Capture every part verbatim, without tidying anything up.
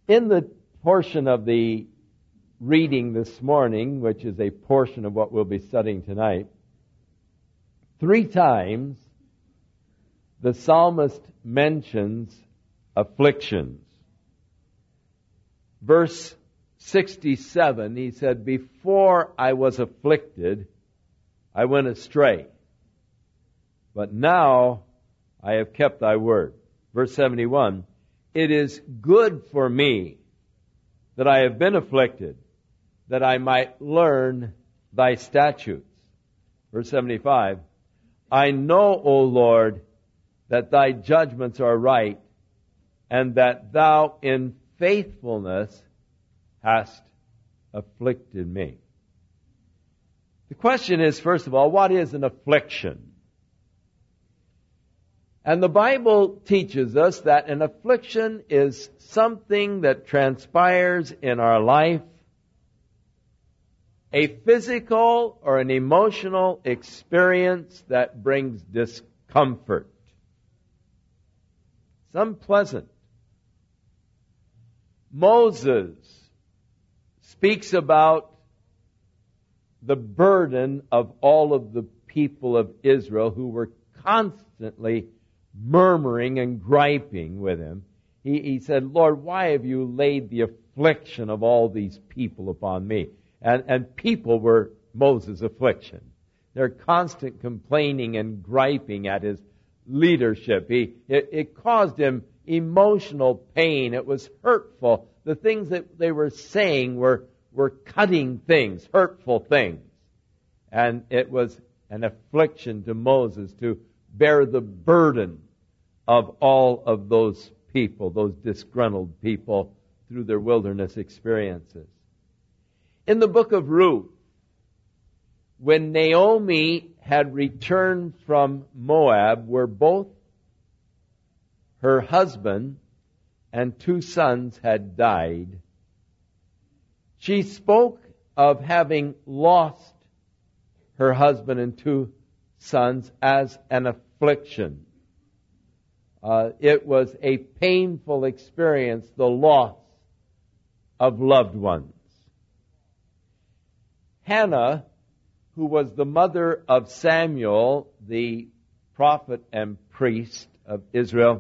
In the portion of the reading this morning, which is a portion of what we'll be studying tonight, three times the psalmist mentions afflictions. Verse sixty-seven, he said, "Before I was afflicted, I went astray. But now I have kept thy word." Verse seventy-one, "It is good for me that I have been afflicted, that I might learn thy statutes." Verse seventy-five, "I know, O Lord, that thy judgments are right, and that thou in faithfulness hast afflicted me." The question is, first of all, what is an affliction? And the Bible teaches us that an affliction is something that transpires in our life, a physical or an emotional experience that brings discomfort. It's unpleasant. Moses speaks about the burden of all of the people of Israel who were constantly murmuring and griping with him. He, he said, "Lord, why have you laid the affliction of all these people upon me?" And, and people were Moses' affliction. Their constant complaining and griping at his leadership. He, it, it caused him emotional pain. It was hurtful. The things that they were saying were, were cutting things, hurtful things. And it was an affliction to Moses to bear the burden of all of those people, those disgruntled people, through their wilderness experiences. In the book of Ruth, when Naomi had returned from Moab, where both her husband and two sons had died, she spoke of having lost her husband and two sons as an affliction. Uh, it was a painful experience, the loss of loved ones. Hannah, who was the mother of Samuel, the prophet and priest of Israel,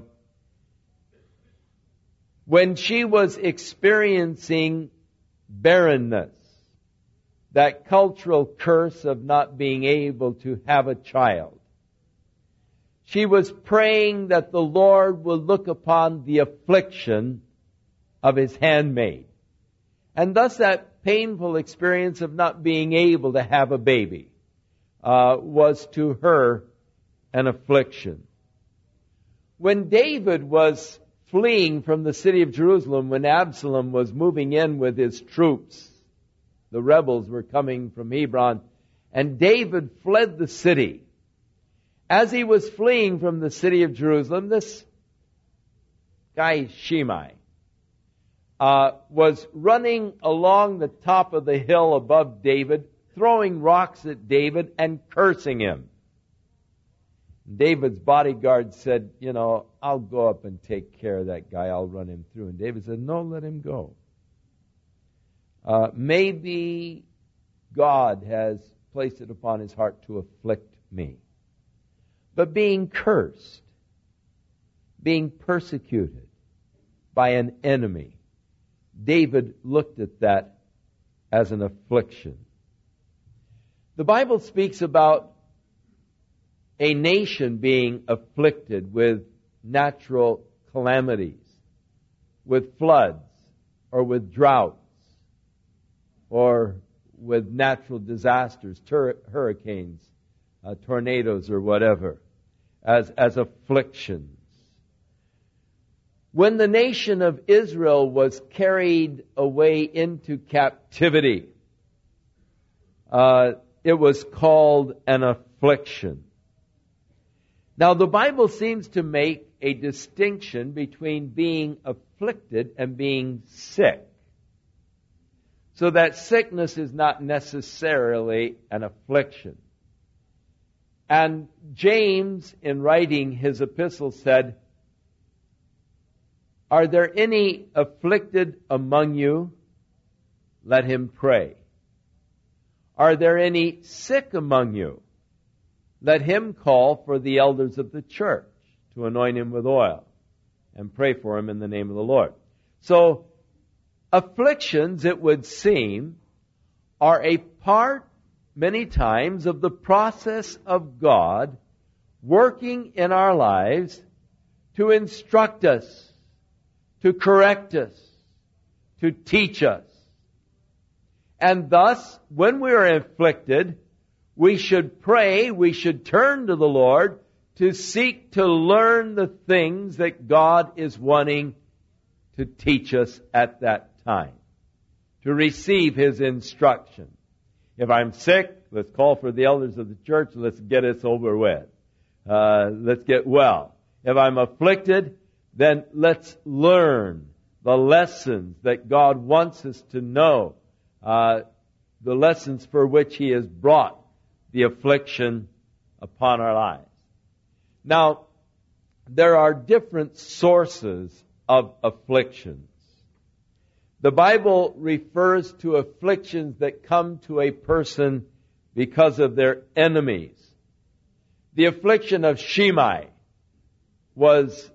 when she was experiencing barrenness, that cultural curse of not being able to have a child, she was praying that the Lord will look upon the affliction of His handmaid. And thus that painful experience of not being able to have a baby uh, was to her an affliction. When David was fleeing from the city of Jerusalem, when Absalom was moving in with his troops, the rebels were coming from Hebron, and David fled the city. As he was fleeing from the city of Jerusalem, this guy Shimei uh, was running along the top of the hill above David, throwing rocks at David and cursing him. David's bodyguard said, you know, I'll go up and take care of that guy. I'll run him through. And David said, no, let him go. Uh, maybe God has placed it upon his heart to afflict me. But being cursed, being persecuted by an enemy, David looked at that as an affliction. The Bible speaks about a nation being afflicted with natural calamities, with floods, or with droughts, or with natural disasters, tur- hurricanes, uh, tornadoes, or whatever, as, as afflictions. When the nation of Israel was carried away into captivity, uh, it was called an affliction. Now, the Bible seems to make a distinction between being afflicted and being sick. So that sickness is not necessarily an affliction. And James, in writing his epistle, said, Are there any afflicted among you? Let him pray. Are there any sick among you? Let him call for the elders of the church to anoint him with oil and pray for him in the name of the Lord. So, afflictions, it would seem, are a part, many times, of the process of God working in our lives to instruct us, to correct us, to teach us. And thus, when we are afflicted, we should pray, we should turn to the Lord to seek to learn the things that God is wanting to teach us at that time, to receive His instruction. If I'm sick, let's call for the elders of the church, let's get us over with. Uh, let's get well. If I'm afflicted, then let's learn the lessons that God wants us to know, uh, the lessons for which He has brought the affliction upon our lives. Now, there are different sources of afflictions. The Bible refers to afflictions that come to a person because of their enemies. The affliction of Shimei was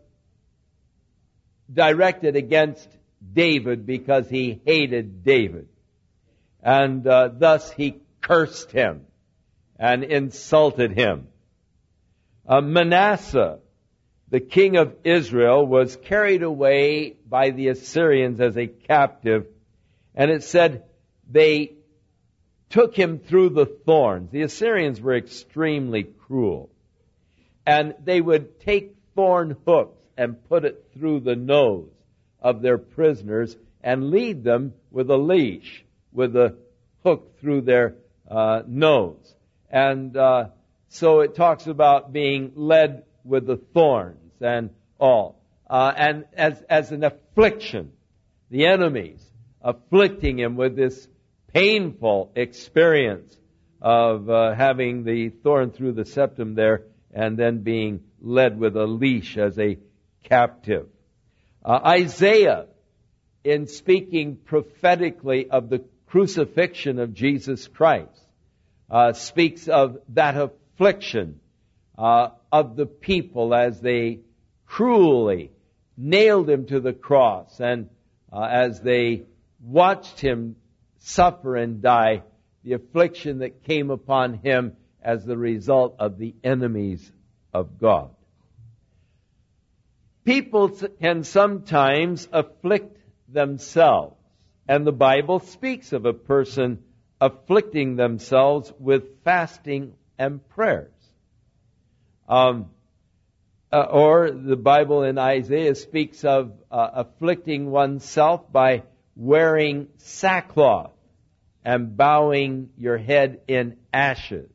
directed against David because he hated David. And uh, thus he cursed him and insulted him. Uh, Manasseh, the king of Israel, was carried away by the Assyrians as a captive. And it said they took him through the thorns. The Assyrians were extremely cruel. And they would take thorn hooks and put it through the nose of their prisoners and lead them with a leash, with a hook through their uh, nose. And uh, so it talks about being led with the thorns and all. Uh, and as, as an affliction, the enemies afflicting him with this painful experience of uh, having the thorn through the septum there and then being led with a leash as a captive. Uh, Isaiah, in speaking prophetically of the crucifixion of Jesus Christ, uh, speaks of that affliction uh, of the people as they cruelly nailed Him to the cross and uh, as they watched Him suffer and die, the affliction that came upon Him as the result of the enemies of God. People can sometimes afflict themselves, and the Bible speaks of a person afflicting themselves with fasting and prayers. Um, uh, or the Bible in Isaiah speaks of uh, afflicting oneself by wearing sackcloth and bowing your head in ashes.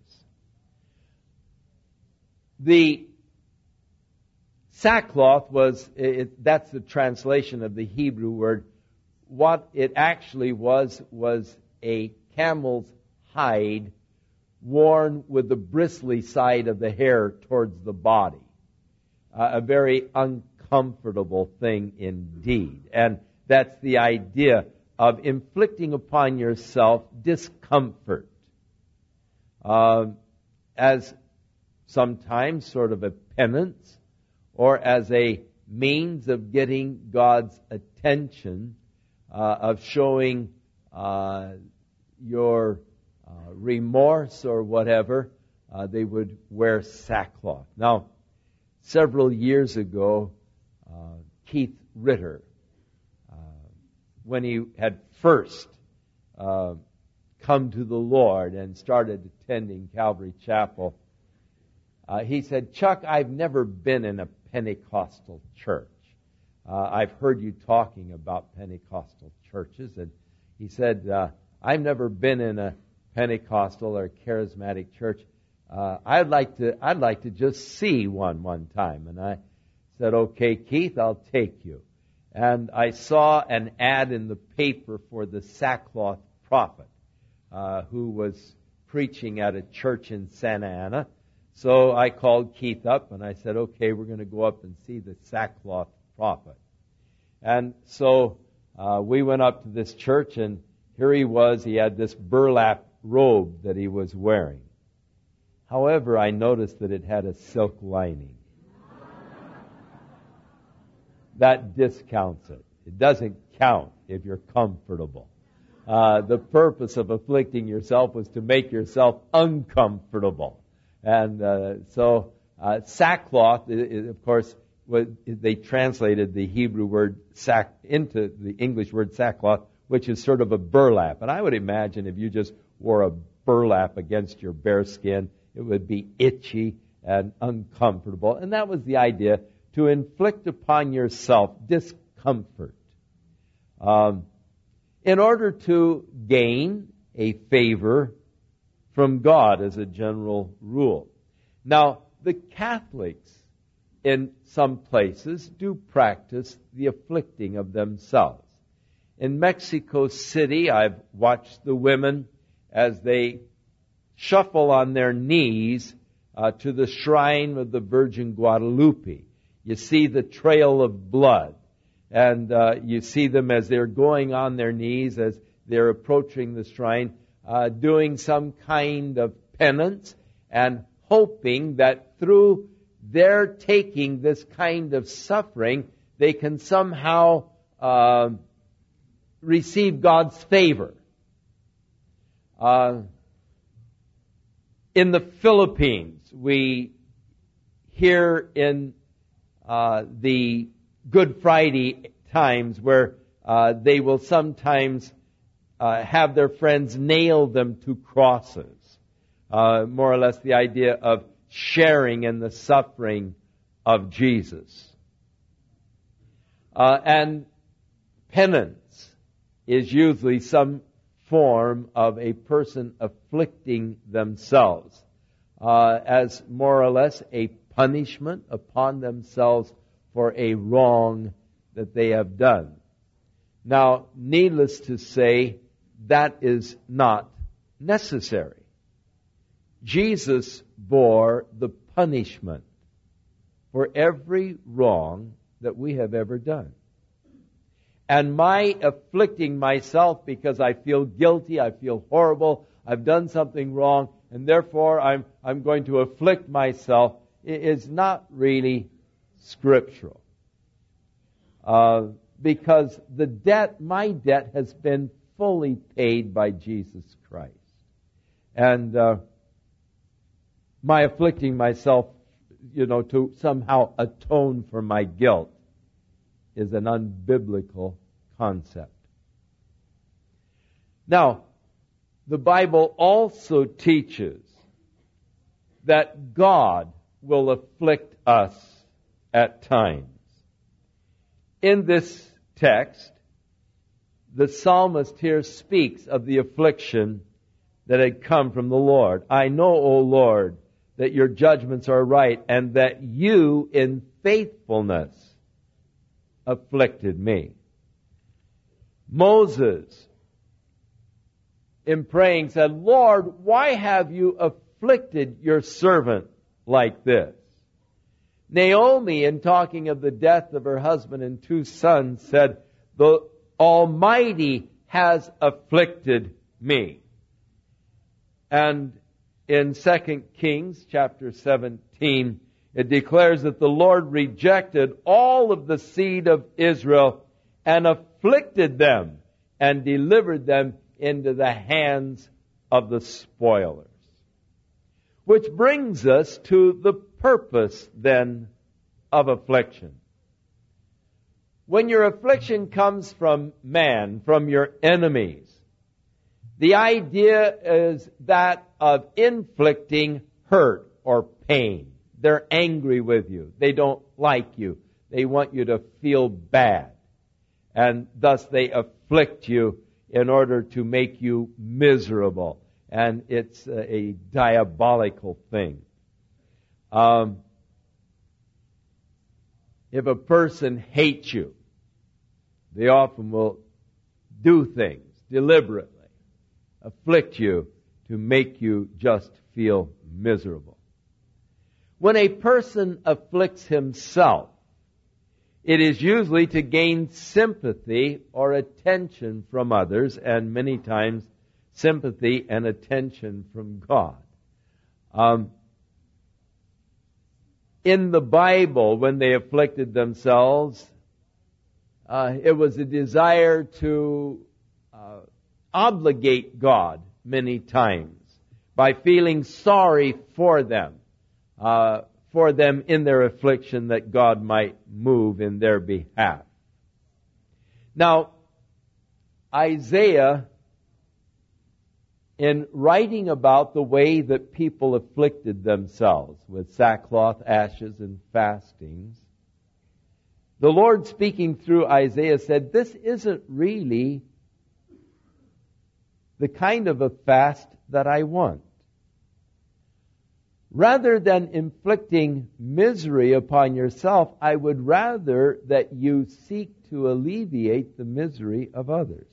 The sackcloth was, it, that's the translation of the Hebrew word. What it actually was, was a camel's hide worn with the bristly side of the hair towards the body. Uh, a very uncomfortable thing indeed. And that's the idea of inflicting upon yourself discomfort. Uh, as sometimes sort of a penance or as a means of getting God's attention, uh, of showing uh, your uh, remorse or whatever, uh, they would wear sackcloth. Now, several years ago, uh, Keith Ritter, uh, when he had first uh, come to the Lord and started attending Calvary Chapel, Uh, he said, Chuck, I've never been in a Pentecostal church. Uh, I've heard you talking about Pentecostal churches. And he said, uh, I've never been in a Pentecostal or charismatic church. Uh, I'd like to, I'd like to just see one one time. And I said, okay, Keith, I'll take you. And I saw an ad in the paper for the sackcloth prophet, uh, who was preaching at a church in Santa Ana. So I called Keith up and I said, okay, we're going to go up and see the sackcloth prophet. And so uh, we went up to this church, and here he was. He had this burlap robe that he was wearing. However, I noticed that it had a silk lining. That discounts it. It doesn't count if you're comfortable. Uh, the purpose of afflicting yourself was to make yourself uncomfortable. And uh, so uh, sackcloth, it, it, of course, was, they translated the Hebrew word sack into the English word sackcloth, which is sort of a burlap. And I would imagine if you just wore a burlap against your bare skin, it would be itchy and uncomfortable. And that was the idea, to inflict upon yourself discomfort um, in order to gain a favor from God as a general rule. Now, the Catholics in some places do practice the afflicting of themselves. In Mexico City, I've watched the women as they shuffle on their knees uh, to the shrine of the Virgin Guadalupe. You see the trail of blood, and uh, you see them as they're going on their knees, as they're approaching the shrine, uh, doing some kind of penance and hoping that through their taking this kind of suffering, they can somehow uh, receive God's favor. Uh, in the Philippines, we hear in uh, the Good Friday times where uh, they will sometimes uh, have their friends nail them to crosses. Uh, more or less the idea of sharing in the suffering of Jesus. Uh, and penance is usually some form of a person afflicting themselves uh, as more or less a punishment upon themselves for a wrong that they have done. Now, needless to say, that is not necessary. Jesus bore the punishment for every wrong that we have ever done. And my afflicting myself because I feel guilty, I feel horrible, I've done something wrong, and therefore I'm, I'm going to afflict myself, is not really scriptural. Uh, because the debt, my debt, has been fully paid by Jesus Christ. And uh, my afflicting myself, you know, to somehow atone for my guilt is an unbiblical concept. Now, the Bible also teaches that God will afflict us at times. In this text, the psalmist here speaks of the affliction that had come from the Lord. I know, O Lord, that your judgments are right, and that you in faithfulness afflicted me. Moses, in praying, said, Lord, why have you afflicted your servant like this? Naomi, in talking of the death of her husband and two sons, said, the Almighty has afflicted me. And in Second Kings chapter seventeen, it declares that the Lord rejected all of the seed of Israel and afflicted them and delivered them into the hands of the spoilers. Which brings us to the purpose then of affliction. When your affliction comes from man, from your enemies, the idea is that of inflicting hurt or pain. They're angry with you. They don't like you. They want you to feel bad. And thus they afflict you in order to make you miserable. And it's a, a diabolical thing. Um, if a person hates you, they often will do things deliberately, afflict you to make you just feel miserable. When a person afflicts himself, It is usually to gain sympathy or attention from others, and many times sympathy and attention from God. Um, in the Bible, when they afflicted themselves, uh, it was a desire to uh, obligate God many times by feeling sorry for them. Uh, for them in their affliction, that God might move in their behalf. Now, Isaiah, in writing about the way that people afflicted themselves with sackcloth, ashes, and fastings, the Lord speaking through Isaiah said, this isn't really the kind of a fast that I want. Rather than inflicting misery upon yourself, I would rather that you seek to alleviate the misery of others.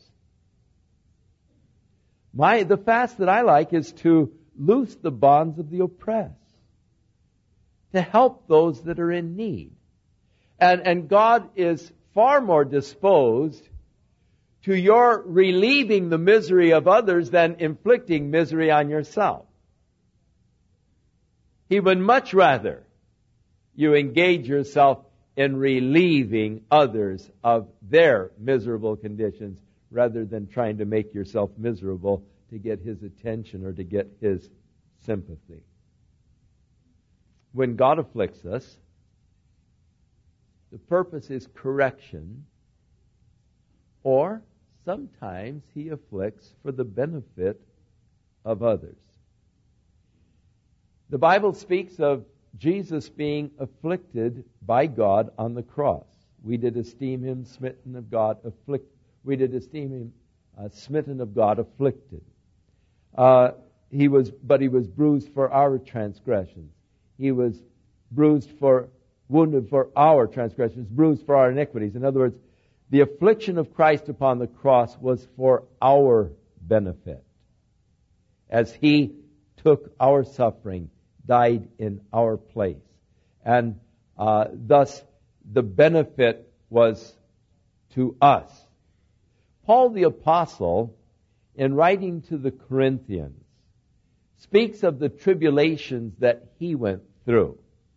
My, the fast that I like is to loose the bonds of the oppressed, to help those that are in need. And, and God is far more disposed to your relieving the misery of others than inflicting misery on yourself. He would much rather you engage yourself in relieving others of their miserable conditions rather than trying to make yourself miserable to get His attention or to get His sympathy. When God afflicts us, the purpose is correction, or sometimes He afflicts for the benefit of others. The Bible speaks of Jesus being afflicted by God on the cross. We did esteem Him smitten of God, afflict. We did esteem Him uh, smitten of God, afflicted. Uh, he was, but He was bruised for our transgressions. He was bruised for, wounded for our transgressions, bruised for our iniquities. In other words, the affliction of Christ upon the cross was for our benefit, as He took our suffering, died in our place. And uh, thus the benefit was to us. Paul the Apostle, in writing to the Corinthians, speaks of the tribulations that he went through.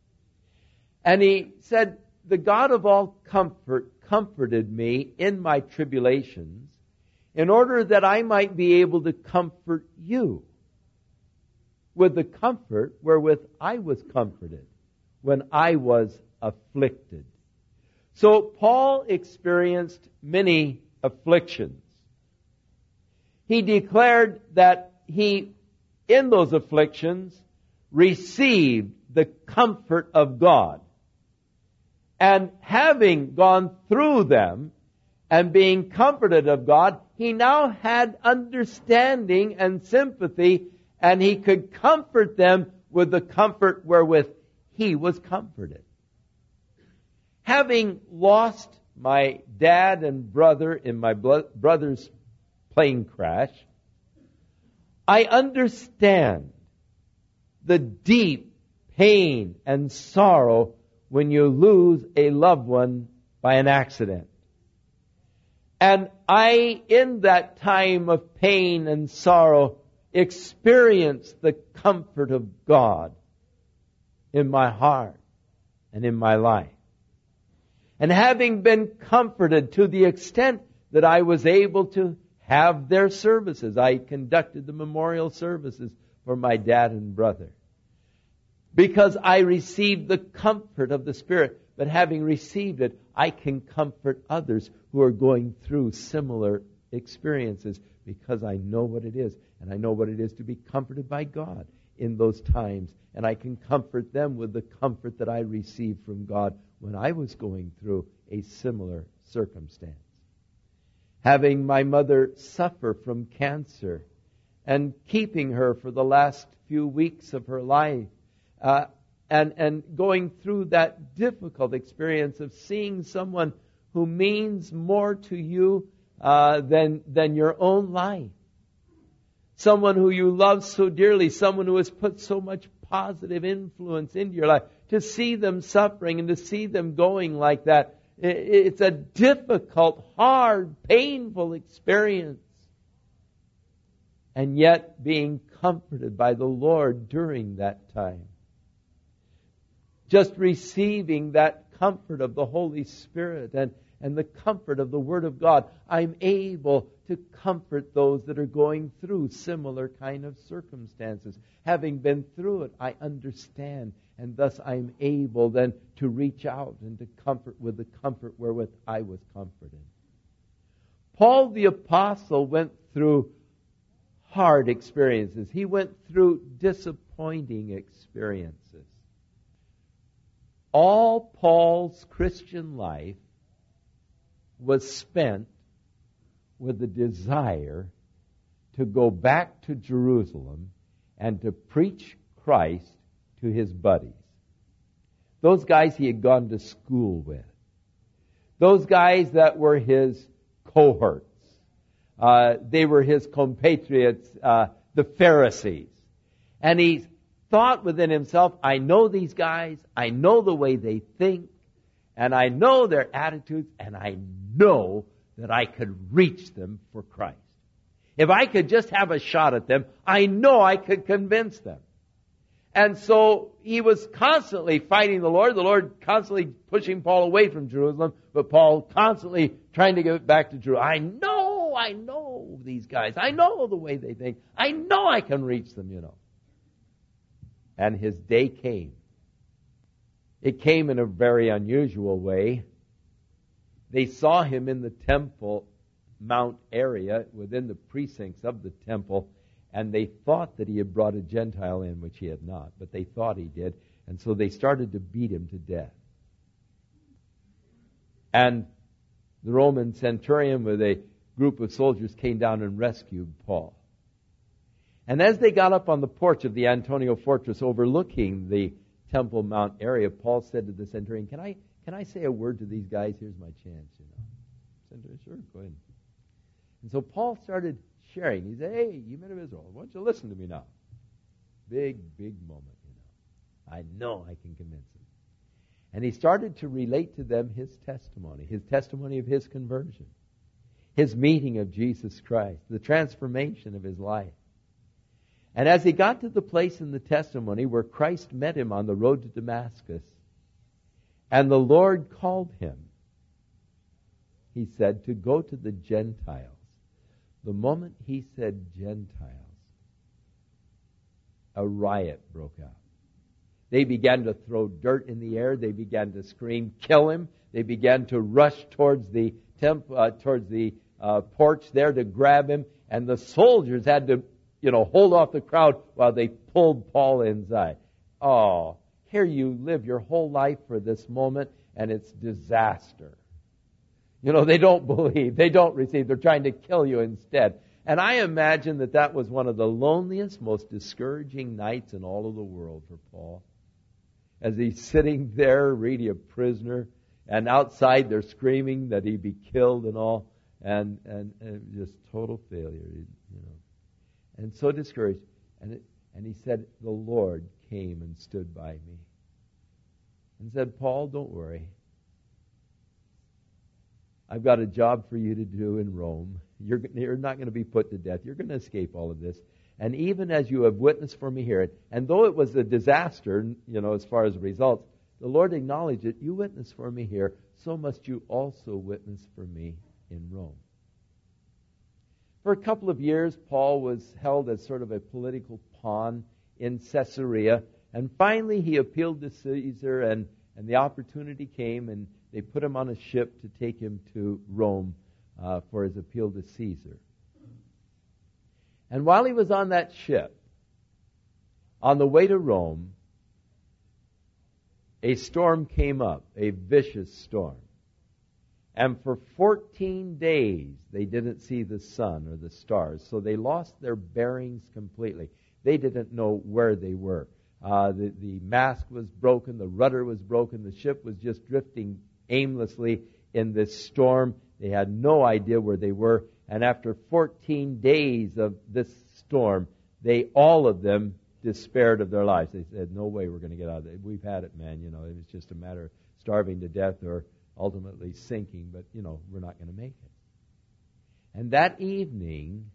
And he said, the God of all comfort comforted me in my tribulations in order that I might be able to comfort you with the comfort wherewith I was comforted when I was afflicted. So Paul experienced many afflictions. He declared that he, in those afflictions, received the comfort of God. And having gone through them and being comforted of God, he now had understanding and sympathy, and he could comfort them with the comfort wherewith he was comforted. Having lost my dad and brother in my brother's plane crash, I understand the deep pain and sorrow when you lose a loved one by an accident. And I, in that time of pain and sorrow, experienced the comfort of God in my heart and in my life. And having been comforted to the extent that I was able to have their services, I conducted the memorial services for my dad and brother, because I received the comfort of the Spirit. But having received it, I can comfort others who are going through similar experiences, because I know what it is. And I know what it is to be comforted by God in those times. And I can comfort them with the comfort that I received from God when I was going through a similar circumstance. Having my mother suffer from cancer and keeping her for the last few weeks of her life, uh, and, and going through that difficult experience of seeing someone who means more to you uh, than, than your own life. Someone who you love so dearly, someone who has put so much positive influence into your life. To see them suffering and to see them going like that It's a difficult, hard, painful experience. And yet being comforted by the Lord during that time. Just receiving that comfort of the Holy Spirit and, and the comfort of the Word of God, I'm able to comfort those that are going through similar kind of circumstances. Having been through it, I understand, and thus I'm able then to reach out and to comfort with the comfort wherewith I was comforted. Paul the Apostle went through hard experiences. He went through disappointing experiences. All Paul's Christian life was spent with the desire to go back to Jerusalem and to preach Christ to his buddies. Those guys he had gone to school with. Those guys that were his cohorts. Uh, they were his compatriots, uh, the Pharisees. And he thought within himself, I know these guys, I know the way they think, and I know their attitudes, and I know that I could reach them for Christ. If I could just have a shot at them, I know I could convince them. And so he was constantly fighting the Lord, the Lord constantly pushing Paul away from Jerusalem, but Paul constantly trying to get back to Jerusalem. I know, I know these guys. I know the way they think. I know I can reach them, you know. And his day came. It came in a very unusual way. They saw him in the Temple Mount area, within the precincts of the temple, and they thought that he had brought a Gentile in, which he had not, but they thought he did, and so they started to beat him to death. And the Roman centurion with a group of soldiers came down and rescued Paul. And as they got up on the porch of the Antonia fortress overlooking the Temple Mount area, Paul said to the centurion, Can I can I say a word to these guys? Here's my chance, you know. Centurion, sure, go ahead. And so Paul started sharing. He said, hey, you men of Israel, why don't you listen to me now? Big, big moment, you know. I know I can convince them. And he started to relate to them his testimony, his testimony of his conversion, his meeting of Jesus Christ, the transformation of his life. And as he got to the place in the testimony where Christ met him on the road to Damascus, and the Lord called him, he said, to go to the Gentiles. The moment he said Gentiles, a riot broke out. They began to throw dirt in the air. They began to scream, kill him. They began to rush towards the temp, uh, towards the uh, porch there to grab him. And the soldiers had to, you know, hold off the crowd while they pulled Paul inside. Oh, here you live your whole life for this moment, and it's disaster. You know, they don't believe. They don't receive. They're trying to kill you instead. And I imagine that that was one of the loneliest, most discouraging nights in all of the world for Paul. As he's sitting there, really a prisoner, and outside they're screaming that he be killed and all, and, and, and just total failure, you know. And so discouraged. And, it, and he said, the Lord came and stood by me and said, Paul, don't worry. I've got a job for you to do in Rome. You're, you're not going to be put to death. You're going to escape all of this. And even as you have witnessed for me here, and though it was a disaster, you know, as far as results, the Lord acknowledged it. You witnessed for me here, so must you also witness for me in Rome. For a couple of years, Paul was held as sort of a political pawn in Caesarea, and finally he appealed to Caesar, and, and the opportunity came, and they put him on a ship to take him to Rome uh, for his appeal to Caesar. And while he was on that ship, on the way to Rome, a storm came up, a vicious storm. And for fourteen days, they didn't see the sun or the stars. So they lost their bearings completely. They didn't know where they were. Uh, the, the mast was broken, the rudder was broken, the ship was just drifting aimlessly in this storm. They had no idea where they were. And after fourteen days of this storm, they, all of them, despaired of their lives. They said, no way we're going to get out of it. We've had it, man. You know, it's just a matter of starving to death or ultimately sinking, but, you know, we're not going to make it. And that evening,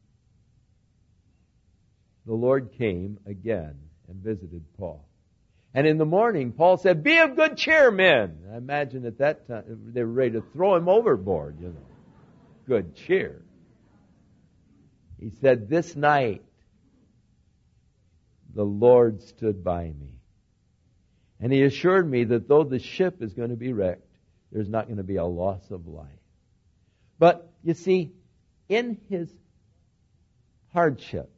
the Lord came again and visited Paul. And in the morning, Paul said, "Be of good cheer, men." I imagine at that time they were ready to throw him overboard, you know. Good cheer. He said, "This night, the Lord stood by me. And He assured me that though the ship is going to be wrecked, there's not going to be a loss of life." But, you see, in his hardship,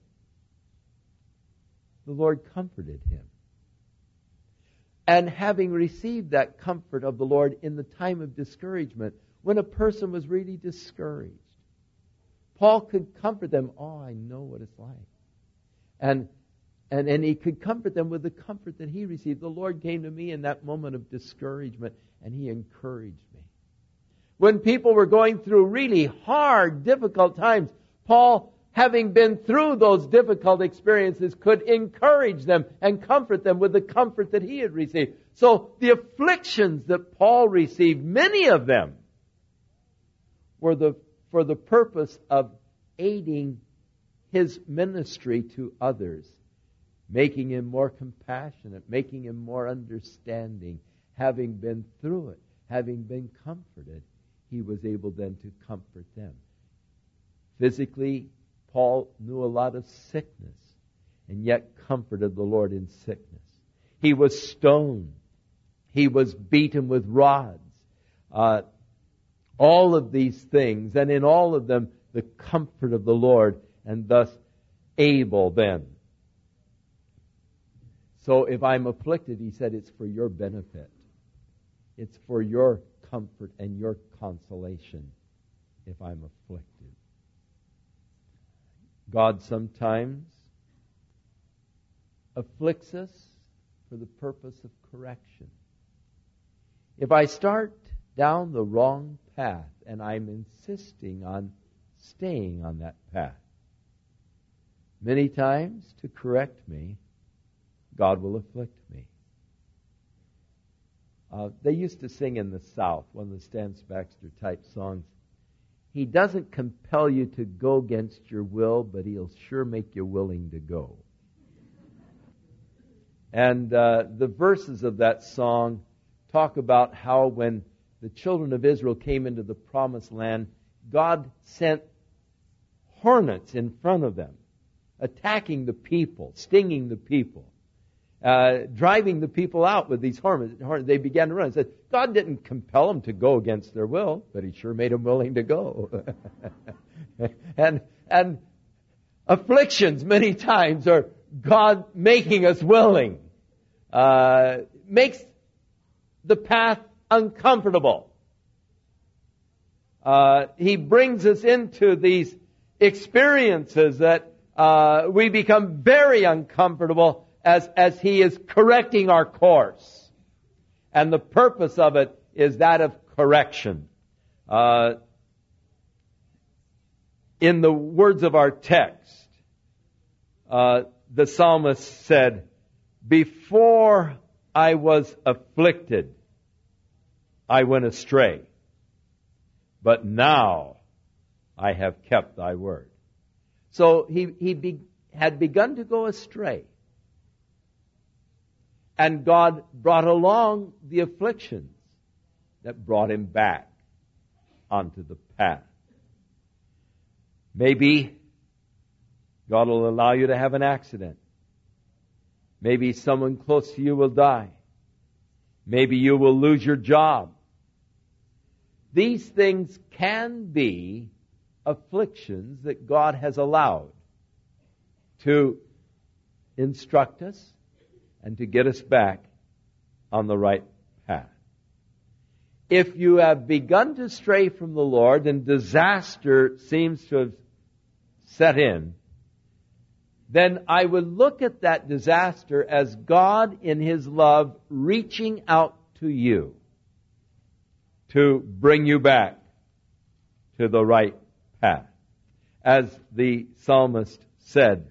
the Lord comforted him. And having received that comfort of the Lord in the time of discouragement, when a person was really discouraged, Paul could comfort them. "Oh, I know what it's like." And And, and he could comfort them with the comfort that he received. The Lord came to me in that moment of discouragement, and He encouraged me. When people were going through really hard, difficult times, Paul, having been through those difficult experiences, could encourage them and comfort them with the comfort that he had received. So the afflictions that Paul received, many of them, were the, for the purpose of aiding his ministry to others, making him more compassionate, making him more understanding. Having been through it, having been comforted, he was able then to comfort them. Physically, Paul knew a lot of sickness, and yet comforted the Lord in sickness. He was stoned. He was beaten with rods. Uh, all of these things, and in all of them, the comfort of the Lord, and thus able then. So if I'm afflicted, he said, it's for your benefit. It's for your comfort and your consolation if I'm afflicted. God sometimes afflicts us for the purpose of correction. If I start down the wrong path and I'm insisting on staying on that path, many times to correct me, God will afflict me. Uh, they used to sing in the South, one of the Stans Baxter type songs, "He doesn't compel you to go against your will, but He'll sure make you willing to go." And uh, the verses of that song talk about how when the children of Israel came into the promised land, God sent hornets in front of them, attacking the people, stinging the people. Uh, driving the people out with these hornets. They began to run. It said, God didn't compel them to go against their will, but He sure made them willing to go. and and afflictions many times are God making us willing. Uh, makes the path uncomfortable. Uh, he brings us into these experiences that uh, we become very uncomfortable as, as He is correcting our course. And the purpose of it is that of correction. Uh, in the words of our text, uh, the psalmist said, "Before I was afflicted, I went astray. But now I have kept Thy word." So he, he be, had begun to go astray. And God brought along the afflictions that brought him back onto the path. Maybe God will allow you to have an accident. Maybe someone close to you will die. Maybe you will lose your job. These things can be afflictions that God has allowed to instruct us and to get us back on the right path. If you have begun to stray from the Lord and disaster seems to have set in, then I would look at that disaster as God in His love reaching out to you to bring you back to the right path. As the psalmist said,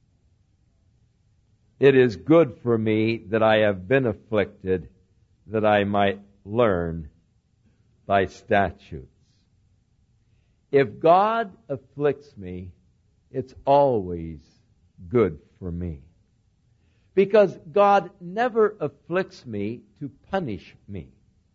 "It is good for me that I have been afflicted, that I might learn thy statutes. If God afflicts me, it's always good for me. Because God never afflicts me to punish me.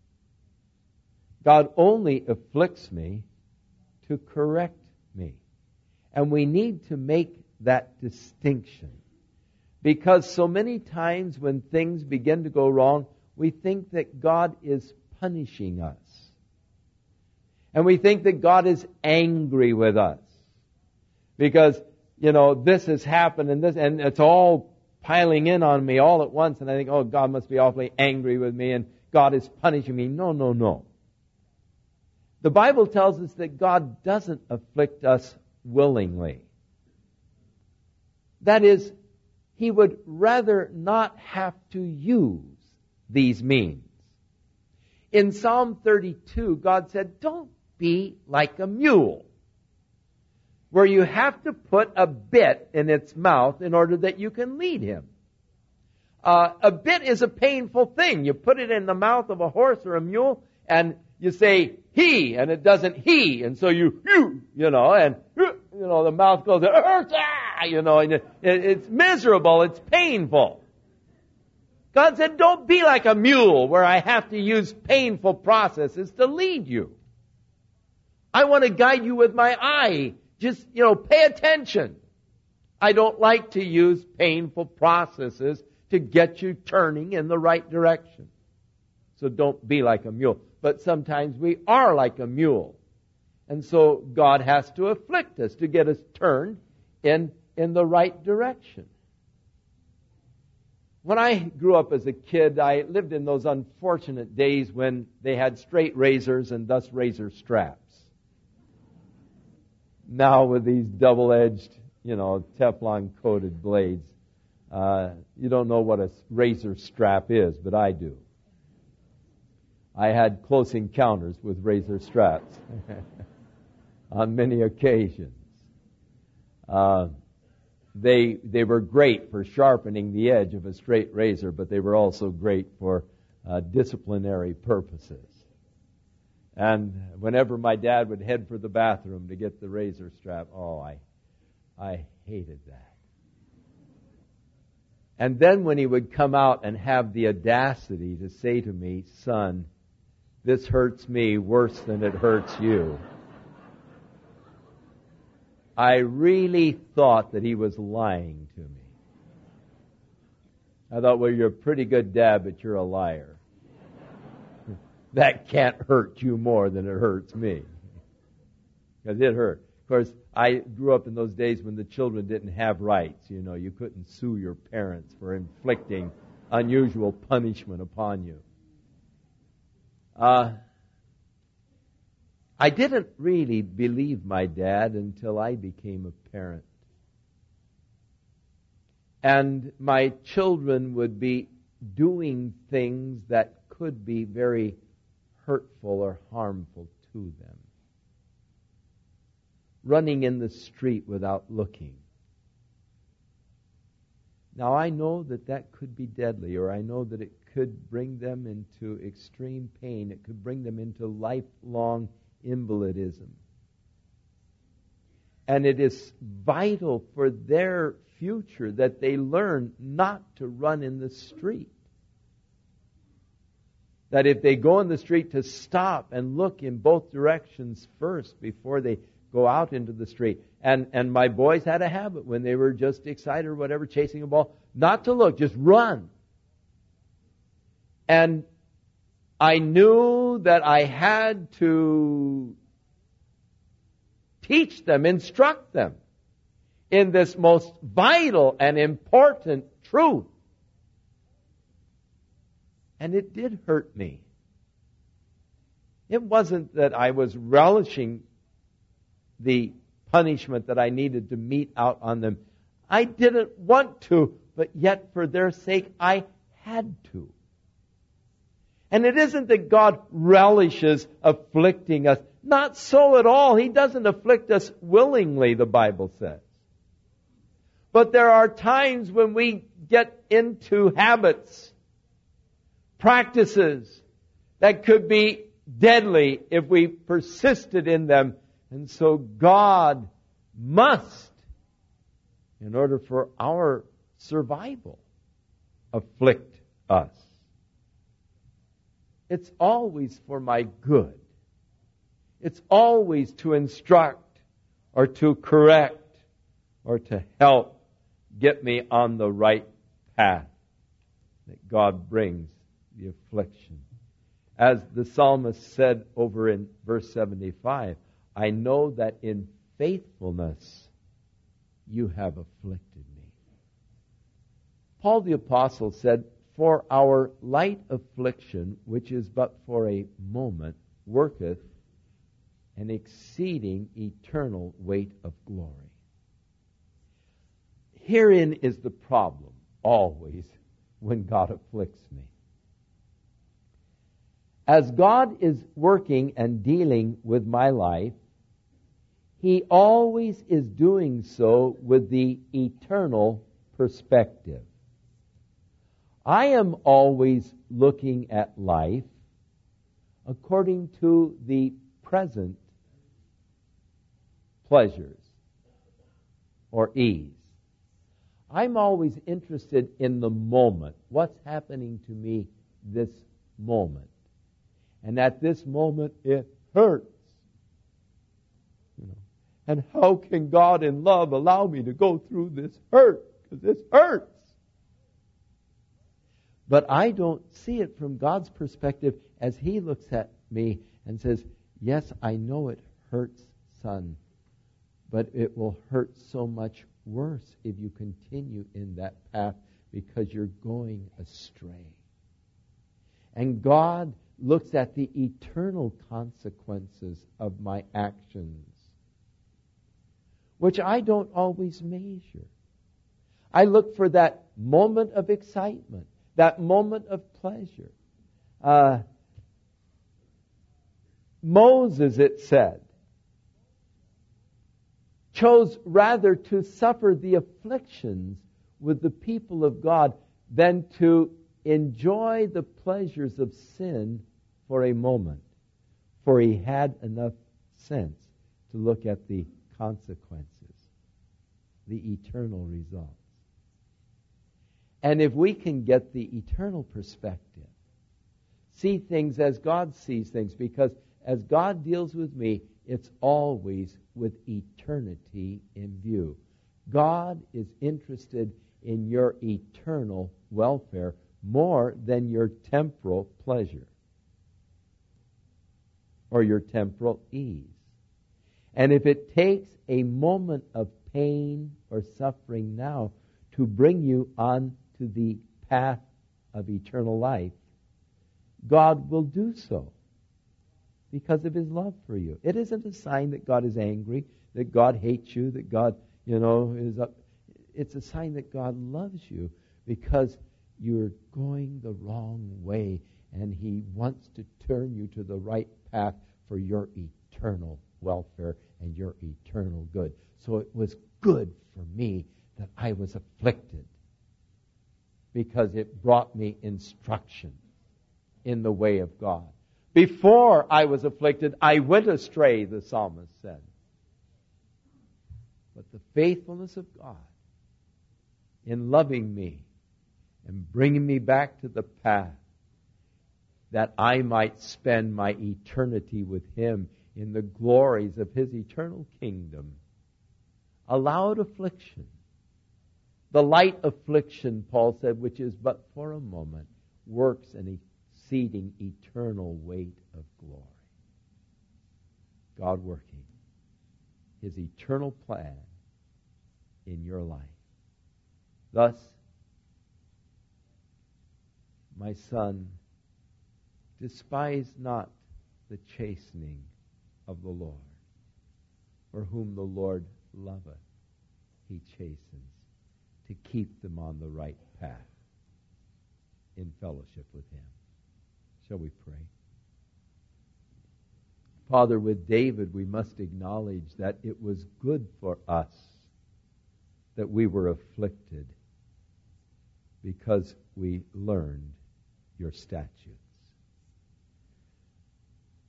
God only afflicts me to correct me. And we need to make that distinction. Because so many times when things begin to go wrong, we think that God is punishing us. And we think that God is angry with us. Because, you know, this has happened and this, and it's all piling in on me all at once. And I think, oh, God must be awfully angry with me and God is punishing me. No, no, no. The Bible tells us that God doesn't afflict us willingly. That is, He would rather not have to use these means. In Psalm thirty-two, God said, don't be like a mule, where you have to put a bit in its mouth in order that you can lead him. Uh, a bit is a painful thing. You put it in the mouth of a horse or a mule, and you say, he, and it doesn't he, and so you, you, you know, and, you know, the mouth goes, ah, you know, and it, it's miserable, it's painful. God said, don't be like a mule where I have to use painful processes to lead you. I want to guide you with my eye. Just, you know, pay attention. I don't like to use painful processes to get you turning in the right direction. So don't be like a mule. But sometimes we are like a mule. And so God has to afflict us to get us turned in, in the right direction. When I grew up as a kid, I lived in those unfortunate days when they had straight razors and thus razor straps. Now with these double-edged, you know, Teflon-coated blades, uh, you don't know what a razor strap is, but I do. I had close encounters with razor straps on many occasions. Uh, they they were great for sharpening the edge of a straight razor, but they were also great for uh, disciplinary purposes. And whenever my dad would head for the bathroom to get the razor strap, oh, I, I hated that. And then when he would come out and have the audacity to say to me, son, this hurts me worse than it hurts you, I really thought that he was lying to me. I thought, well, you're a pretty good dad, but you're a liar. That can't hurt you more than it hurts me. Because it hurt. Of course, I grew up in those days when the children didn't have rights. You know, you couldn't sue your parents for inflicting unusual punishment upon you. Uh, I didn't really believe my dad until I became a parent. And my children would be doing things that could be very hurtful or harmful to them. Running in the street without looking. Now I know that that could be deadly, or I know that it could bring them into extreme pain. It could bring them into lifelong invalidism. And it is vital for their future that they learn not to run in the street. That if they go in the street, to stop and look in both directions first before they go out into the street. And and my boys had a habit when they were just excited or whatever, chasing a ball, not to look, just run. And I knew that I had to teach them, instruct them in this most vital and important truth. And it did hurt me. It wasn't that I was relishing the punishment that I needed to mete out on them. I didn't want to, but yet for their sake I had to. And it isn't that God relishes afflicting us. Not so at all. He doesn't afflict us willingly, the Bible says. But there are times when we get into habits, practices that could be deadly if we persisted in them. And so God must, in order for our survival, afflict us. It's always for my good. It's always to instruct or to correct or to help get me on the right path that God brings the affliction. As the psalmist said over in verse seventy-five, I know that in faithfulness you have afflicted me. Paul the Apostle said, for our light affliction, which is but for a moment, worketh an exceeding eternal weight of glory. Herein is the problem, always, when God afflicts me. As God is working and dealing with my life, He always is doing so with the eternal perspective. I am always looking at life according to the present pleasures or ease. I'm always interested in the moment. What's happening to me this moment? And at this moment, it hurts. You know, and how can God in love allow me to go through this hurt? Because this hurts. But I don't see it from God's perspective as He looks at me and says, yes, I know it hurts, son, but it will hurt so much worse if you continue in that path because you're going astray. And God looks at the eternal consequences of my actions, which I don't always measure. I look for that moment of excitement, that moment of pleasure. Uh, Moses, it said, chose rather to suffer the afflictions with the people of God than to enjoy the pleasures of sin for a moment. For he had enough sense to look at the consequences, the eternal results. And if we can get the eternal perspective, see things as God sees things, because as God deals with me, it's always with eternity in view. God is interested in your eternal welfare more than your temporal pleasure or your temporal ease. And if it takes a moment of pain or suffering now to bring you on to the path of eternal life, God will do so because of His love for you. It isn't a sign that God is angry, that God hates you, that God, you know, is up. It's a sign that God loves you because you're going the wrong way and He wants to turn you to the right path for your eternal welfare and your eternal good. So it was good for me that I was afflicted because it brought me instruction in the way of God. Before I was afflicted, I went astray, the psalmist said. But the faithfulness of God in loving me and bringing me back to the path that I might spend my eternity with Him in the glories of His eternal kingdom, allowed affliction. The light affliction, Paul said, which is but for a moment, works an exceeding eternal weight of glory. God working His eternal plan in your life. Thus, my son, despise not the chastening of the Lord, for whom the Lord loveth, He chastens, to keep them on the right path in fellowship with Him. Shall we pray? Father, with David, we must acknowledge that it was good for us that we were afflicted because we learned your statutes.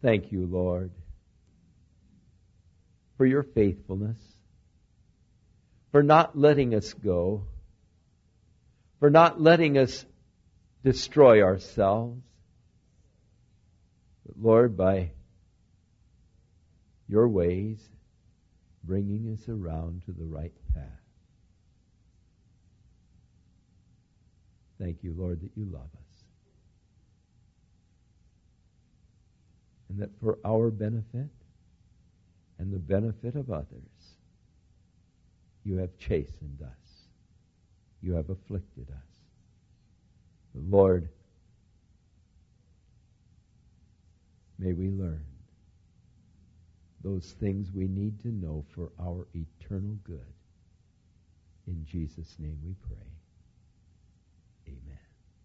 Thank you, Lord, for your faithfulness, for not letting us go, for not letting us destroy ourselves. But Lord, by your ways, bringing us around to the right path. Thank you, Lord, that you love us. And that for our benefit and the benefit of others, you have chastened us. You have afflicted us. But Lord, may we learn those things we need to know for our eternal good. In Jesus' name we pray. Amen.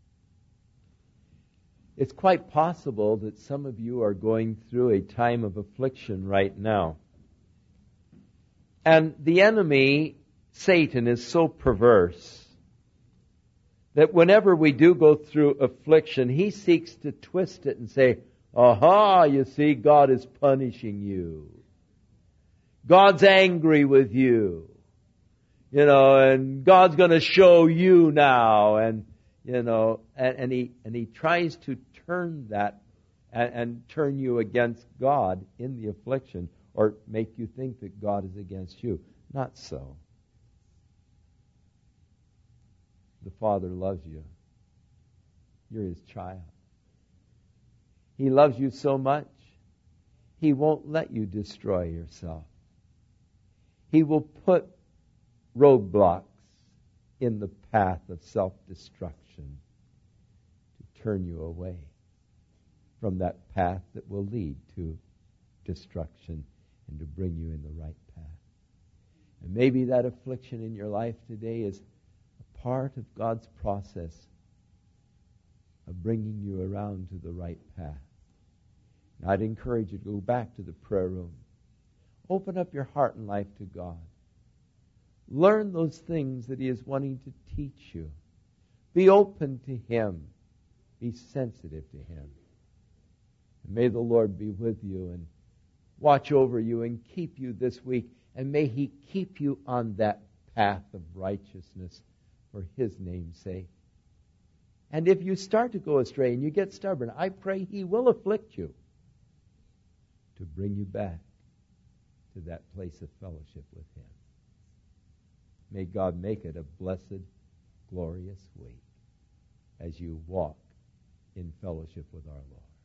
It's quite possible that some of you are going through a time of affliction right now. And the enemy, Satan, is so perverse that whenever we do go through affliction, he seeks to twist it and say, aha, you see, God is punishing you. God's angry with you. You know, and God's going to show you now. And, you know, and, and he and he tries to turn that and, and turn you against God in the affliction, or make you think that God is against you. Not so. The Father loves you. You're His child. He loves you so much, He won't let you destroy yourself. He will put roadblocks in the path of self-destruction to turn you away from that path that will lead to destruction and to bring you in the right path. And maybe that affliction in your life today is a part of God's process of bringing you around to the right path. And I'd encourage you to go back to the prayer room. Open up your heart and life to God. Learn those things that He is wanting to teach you. Be open to Him. Be sensitive to Him. And may the Lord be with you and watch over you and keep you this week. And may He keep you on that path of righteousness for His name's sake. And if you start to go astray and you get stubborn, I pray He will afflict you to bring you back to that place of fellowship with Him. May God make it a blessed, glorious week as you walk in fellowship with our Lord.